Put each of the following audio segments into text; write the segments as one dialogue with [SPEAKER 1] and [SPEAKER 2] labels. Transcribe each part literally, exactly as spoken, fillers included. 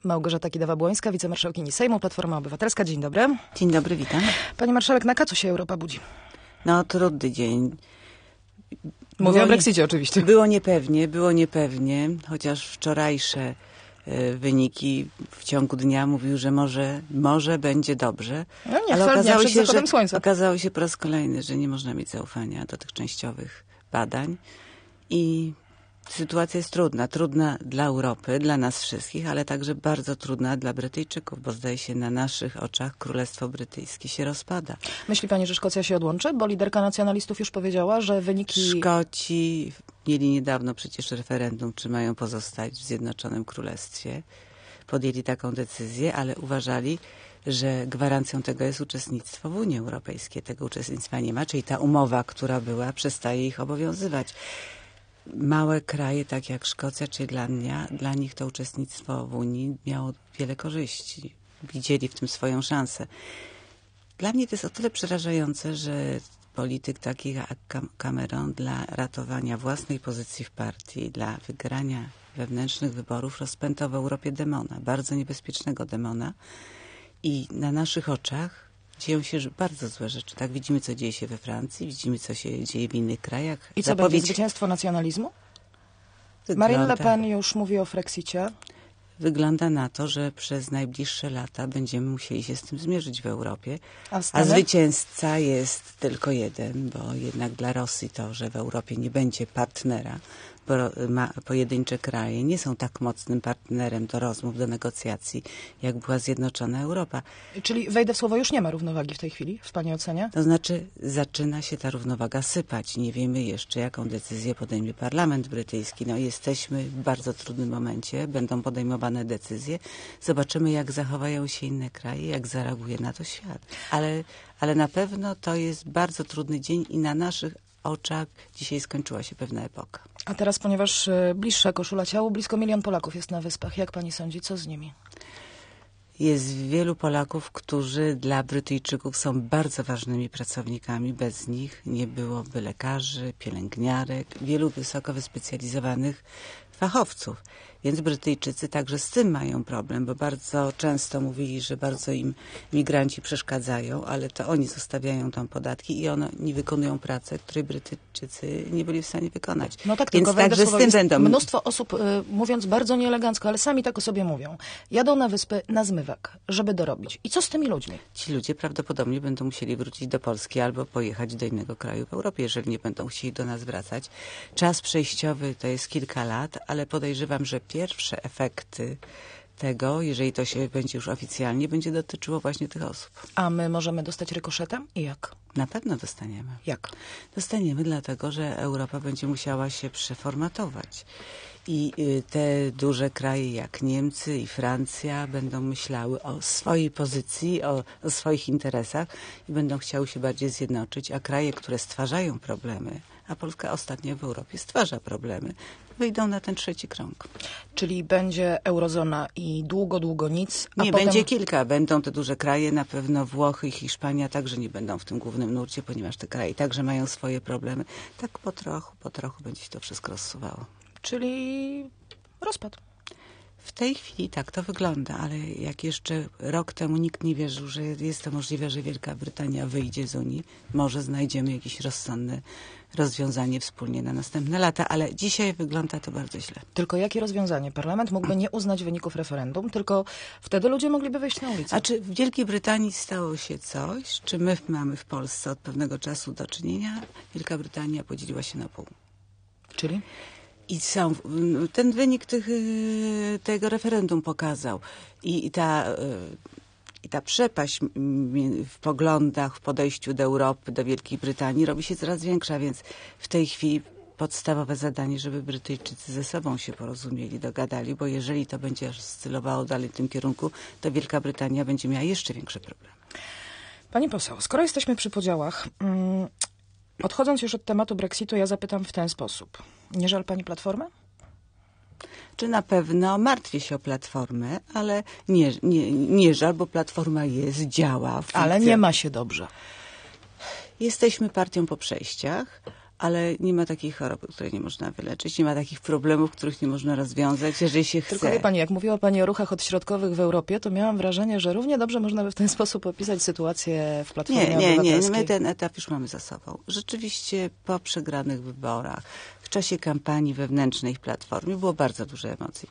[SPEAKER 1] Małgorzata Kidawa-Błońska, wicemarszałkini Sejmu, Platforma Obywatelska. Dzień dobry.
[SPEAKER 2] Dzień dobry, witam.
[SPEAKER 1] Pani marszałek, na kacu się Europa budzi?
[SPEAKER 2] No, trudny dzień.
[SPEAKER 1] Mówię
[SPEAKER 2] było
[SPEAKER 1] o Brexicie nie, oczywiście.
[SPEAKER 2] Było niepewnie, było niepewnie, chociaż wczorajsze y, wyniki w ciągu dnia mówiły, że może, może będzie dobrze.
[SPEAKER 1] No nie,
[SPEAKER 2] ale okazało się, że,
[SPEAKER 1] słońca.
[SPEAKER 2] okazało się po raz kolejny, że nie można mieć zaufania do tych częściowych badań i sytuacja jest trudna. Trudna dla Europy, dla nas wszystkich, ale także bardzo trudna dla Brytyjczyków, bo zdaje się na naszych oczach Królestwo Brytyjskie się rozpada.
[SPEAKER 1] Myśli pani, że Szkocja się odłączy? Bo liderka nacjonalistów już powiedziała, że wyniki...
[SPEAKER 2] Szkoci mieli niedawno przecież referendum, czy mają pozostać w Zjednoczonym Królestwie. Podjęli taką decyzję, ale uważali, że gwarancją tego jest uczestnictwo w Unii Europejskiej. Tego uczestnictwa nie ma, czyli ta umowa, która była, przestaje ich obowiązywać. Małe kraje, tak jak Szkocja czy Irlandia, dla nich to uczestnictwo w Unii miało wiele korzyści. Widzieli w tym swoją szansę. Dla mnie to jest o tyle przerażające, że polityk taki jak Cameron dla ratowania własnej pozycji w partii, dla wygrania wewnętrznych wyborów rozpętał w Europie demona, bardzo niebezpiecznego demona. I na naszych oczach dzieją się bardzo złe rzeczy. Tak, widzimy, co dzieje się we Francji, widzimy, co się dzieje w innych krajach.
[SPEAKER 1] I co,
[SPEAKER 2] Zapowiedź...
[SPEAKER 1] będzie zwycięstwo nacjonalizmu?
[SPEAKER 2] Wygląda...
[SPEAKER 1] Marine Le Pen już mówi o Frexicie.
[SPEAKER 2] Wygląda na to, że przez najbliższe lata będziemy musieli się z tym zmierzyć w Europie.
[SPEAKER 1] A,
[SPEAKER 2] A zwycięzca jest tylko jeden, bo jednak dla Rosji to, że w Europie nie będzie partnera, bo ma, pojedyncze kraje nie są tak mocnym partnerem do rozmów, do negocjacji, jak była Zjednoczona Europa.
[SPEAKER 1] Czyli wejdę w słowo, już nie ma równowagi w tej chwili, w pani ocenie?
[SPEAKER 2] To znaczy zaczyna się ta równowaga sypać. Nie wiemy jeszcze, jaką decyzję podejmie Parlament Brytyjski. No, jesteśmy w bardzo trudnym momencie, będą podejmowane decyzje. Zobaczymy, jak zachowają się inne kraje, jak zareaguje na to świat. Ale, ale na pewno to jest bardzo trudny dzień i na naszych oczach dzisiaj skończyła się pewna epoka.
[SPEAKER 1] A teraz, ponieważ bliższa koszula ciału, blisko milion Polaków jest na Wyspach. Jak pani sądzi, co z nimi?
[SPEAKER 2] Jest wielu Polaków, którzy dla Brytyjczyków są bardzo ważnymi pracownikami. Bez nich nie byłoby lekarzy, pielęgniarek, wielu wysoko wyspecjalizowanych fachowców. Więc Brytyjczycy także z tym mają problem, bo bardzo często mówili, że bardzo im migranci przeszkadzają, ale to oni zostawiają tam podatki i one nie wykonują pracy, której Brytyjczycy nie byli w stanie wykonać.
[SPEAKER 1] No tak,
[SPEAKER 2] więc
[SPEAKER 1] tylko
[SPEAKER 2] także z tym będą.
[SPEAKER 1] Mnóstwo osób, y, mówiąc bardzo nieelegancko, ale sami tak o sobie mówią, jadą na wyspy na zmywak, żeby dorobić. I co z tymi ludźmi?
[SPEAKER 2] Ci ludzie prawdopodobnie będą musieli wrócić do Polski albo pojechać do innego kraju w Europie, jeżeli nie będą chcieli do nas wracać. Czas przejściowy to jest kilka lat, ale podejrzewam, że pierwsze efekty tego, jeżeli to się będzie już oficjalnie, będzie dotyczyło właśnie tych osób.
[SPEAKER 1] A my możemy dostać rykoszetem? I jak?
[SPEAKER 2] Na pewno dostaniemy.
[SPEAKER 1] Jak?
[SPEAKER 2] Dostaniemy dlatego, że Europa będzie musiała się przeformatować. I te duże kraje jak Niemcy i Francja będą myślały o swojej pozycji, o, o swoich interesach i będą chciały się bardziej zjednoczyć, a kraje, które stwarzają problemy, a Polska ostatnio w Europie stwarza problemy, wyjdą na ten trzeci krąg.
[SPEAKER 1] Czyli będzie eurozona i długo, długo nic, a
[SPEAKER 2] Nie,
[SPEAKER 1] potem...
[SPEAKER 2] będzie kilka. Będą te duże kraje, na pewno Włochy i Hiszpania także nie będą w tym głównym nurcie, ponieważ te kraje także mają swoje problemy. Tak po trochu, po trochu będzie się to wszystko rozsuwało.
[SPEAKER 1] Czyli rozpad.
[SPEAKER 2] W tej chwili tak to wygląda, ale jak jeszcze rok temu nikt nie wierzył, że jest to możliwe, że Wielka Brytania wyjdzie z Unii, może znajdziemy jakieś rozsądne rozwiązanie wspólnie na następne lata, ale dzisiaj wygląda to bardzo źle.
[SPEAKER 1] Tylko jakie rozwiązanie? Parlament mógłby nie uznać wyników referendum, tylko wtedy ludzie mogliby wyjść na ulicę.
[SPEAKER 2] A czy w Wielkiej Brytanii stało się coś, czy my mamy w Polsce od pewnego czasu do czynienia? Wielka Brytania podzieliła się na pół.
[SPEAKER 1] Czyli?
[SPEAKER 2] I są, ten wynik tych, tego referendum pokazał. I, i, ta, I ta przepaść w poglądach, w podejściu do Europy, do Wielkiej Brytanii robi się coraz większa, więc w tej chwili podstawowe zadanie, żeby Brytyjczycy ze sobą się porozumieli, dogadali, bo jeżeli to będzie oscylowało dalej w tym kierunku, to Wielka Brytania będzie miała jeszcze większe problemy.
[SPEAKER 1] Pani poseł, skoro jesteśmy przy podziałach, mm, odchodząc już od tematu Brexitu, ja zapytam w ten sposób. Nie żal pani Platformy?
[SPEAKER 2] Czy na pewno martwię się o Platformę, ale nie, nie, nie żal, bo Platforma jest, działa.
[SPEAKER 1] Ale nie ma się dobrze.
[SPEAKER 2] Jesteśmy partią po przejściach, ale nie ma takiej choroby, której nie można wyleczyć, nie ma takich problemów, których nie można rozwiązać, jeżeli się chce.
[SPEAKER 1] Tylko wie pani, jak mówiła pani o ruchach odśrodkowych w Europie, to miałam wrażenie, że równie dobrze można by w ten sposób opisać sytuację w Platformie
[SPEAKER 2] Nie, nie, nie,
[SPEAKER 1] Obywatelskiej.
[SPEAKER 2] my ten etap już mamy za sobą. Rzeczywiście po przegranych wyborach, w czasie kampanii wewnętrznej w Platformie było bardzo dużo emocji,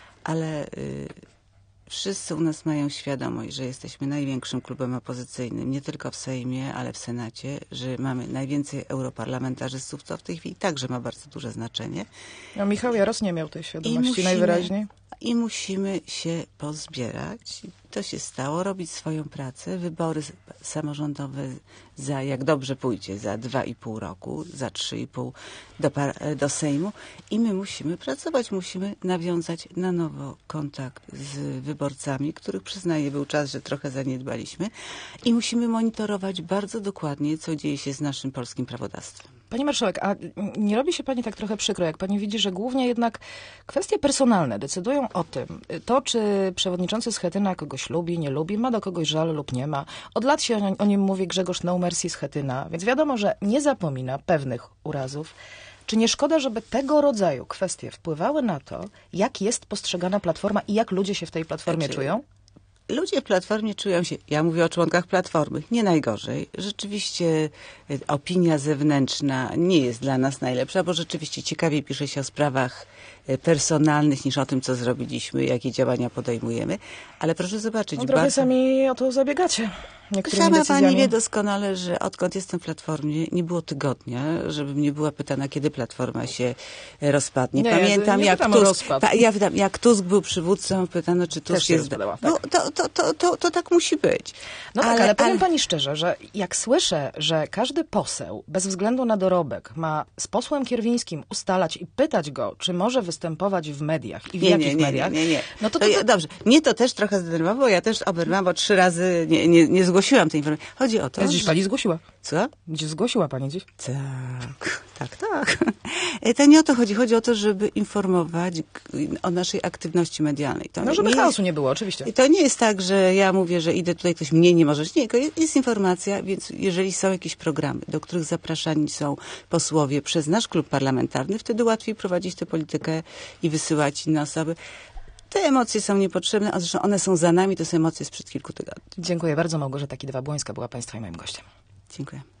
[SPEAKER 2] ale y, wszyscy u nas mają świadomość, że jesteśmy największym klubem opozycyjnym, nie tylko w Sejmie, ale w Senacie, że mamy najwięcej europarlamentarzystów, co w tej chwili także ma bardzo duże znaczenie.
[SPEAKER 1] No, Michał Jaros nie miał tej świadomości
[SPEAKER 2] musimy-
[SPEAKER 1] najwyraźniej.
[SPEAKER 2] I musimy się pozbierać. To się stało, robić swoją pracę. Wybory samorządowe za, jak dobrze pójdzie, za dwa i pół roku, za trzy i pół do, par- do Sejmu. I my musimy pracować, musimy nawiązać na nowo kontakt z wyborcami, których przyznaję był czas, że trochę zaniedbaliśmy. I musimy monitorować bardzo dokładnie, co dzieje się z naszym polskim prawodawstwem.
[SPEAKER 1] Pani marszałek, a nie robi się pani tak trochę przykro, jak pani widzi, że głównie jednak kwestie personalne decydują o tym, to czy przewodniczący Schetyna kogoś lubi, nie lubi, ma do kogoś żal lub nie ma. Od lat się o, o nim mówi Grzegorz No Mercy Schetyna, więc wiadomo, że nie zapomina pewnych urazów. Czy nie szkoda, żeby tego rodzaju kwestie wpływały na to, jak jest postrzegana Platforma i jak ludzie się w tej Platformie
[SPEAKER 2] Znaczy,
[SPEAKER 1] czują?
[SPEAKER 2] Ludzie w Platformie czują się, ja mówię o członkach Platformy, nie najgorzej. Rzeczywiście e, opinia zewnętrzna nie jest dla nas najlepsza, bo rzeczywiście ciekawiej pisze się o sprawach e, personalnych niż o tym, co zrobiliśmy, jakie działania podejmujemy. Ale proszę zobaczyć,
[SPEAKER 1] No, trochę
[SPEAKER 2] bardzo...
[SPEAKER 1] sami o to zabiegacie. Niektórymi
[SPEAKER 2] Sama
[SPEAKER 1] decyzjami.
[SPEAKER 2] pani wie doskonale, że odkąd jestem w Platformie, nie było tygodnia, żebym nie była pytana, kiedy Platforma się e, rozpadnie.
[SPEAKER 1] Nie,
[SPEAKER 2] Pamiętam,
[SPEAKER 1] nie
[SPEAKER 2] jak
[SPEAKER 1] pytam o
[SPEAKER 2] Tusk,
[SPEAKER 1] rozpad.
[SPEAKER 2] pa, ja pytam, jak Tusk był przywódcą, pytano, czy Tusk
[SPEAKER 1] się
[SPEAKER 2] jest...
[SPEAKER 1] rozpadała,
[SPEAKER 2] No,
[SPEAKER 1] tak.
[SPEAKER 2] to, to, to, to, to tak musi być.
[SPEAKER 1] No tak, ale, powiem pani szczerze, że jak słyszę, że każdy poseł, bez względu na dorobek, ma z posłem Kierwińskim ustalać i pytać go, czy może występować w mediach i w
[SPEAKER 2] Nie,
[SPEAKER 1] jakich
[SPEAKER 2] nie, nie,
[SPEAKER 1] mediach,
[SPEAKER 2] nie, nie, nie.
[SPEAKER 1] no to,
[SPEAKER 2] To
[SPEAKER 1] to,
[SPEAKER 2] ja, dobrze, mnie to też trochę zdenerwowało, ja też oberwałam, bo trzy razy nie, nie, nie zgłosiłam tej informacji. Chodzi o to,
[SPEAKER 1] to dziś
[SPEAKER 2] że...
[SPEAKER 1] pani zgłosiła.
[SPEAKER 2] Co?
[SPEAKER 1] Gdzie zgłosiła pani dziś?
[SPEAKER 2] Tak, tak, tak. To nie o to chodzi. Chodzi o to, żeby informować o naszej aktywności medialnej. To
[SPEAKER 1] No, żeby
[SPEAKER 2] nie
[SPEAKER 1] chaosu nie było, oczywiście.
[SPEAKER 2] I to nie jest tak, że ja mówię, że idę tutaj, ktoś mnie nie możesz. Nie, tylko jest, jest informacja, więc jeżeli są jakieś programy, do których zapraszani są posłowie przez nasz klub parlamentarny, wtedy łatwiej prowadzić tę politykę i wysyłać inne osoby. Te emocje są niepotrzebne, a zresztą one są za nami, to są emocje sprzed kilku tygodni.
[SPEAKER 1] Dziękuję bardzo. Małgorzata Kidawa-Błońska była państwa i moim gościem.
[SPEAKER 2] Dziękuję.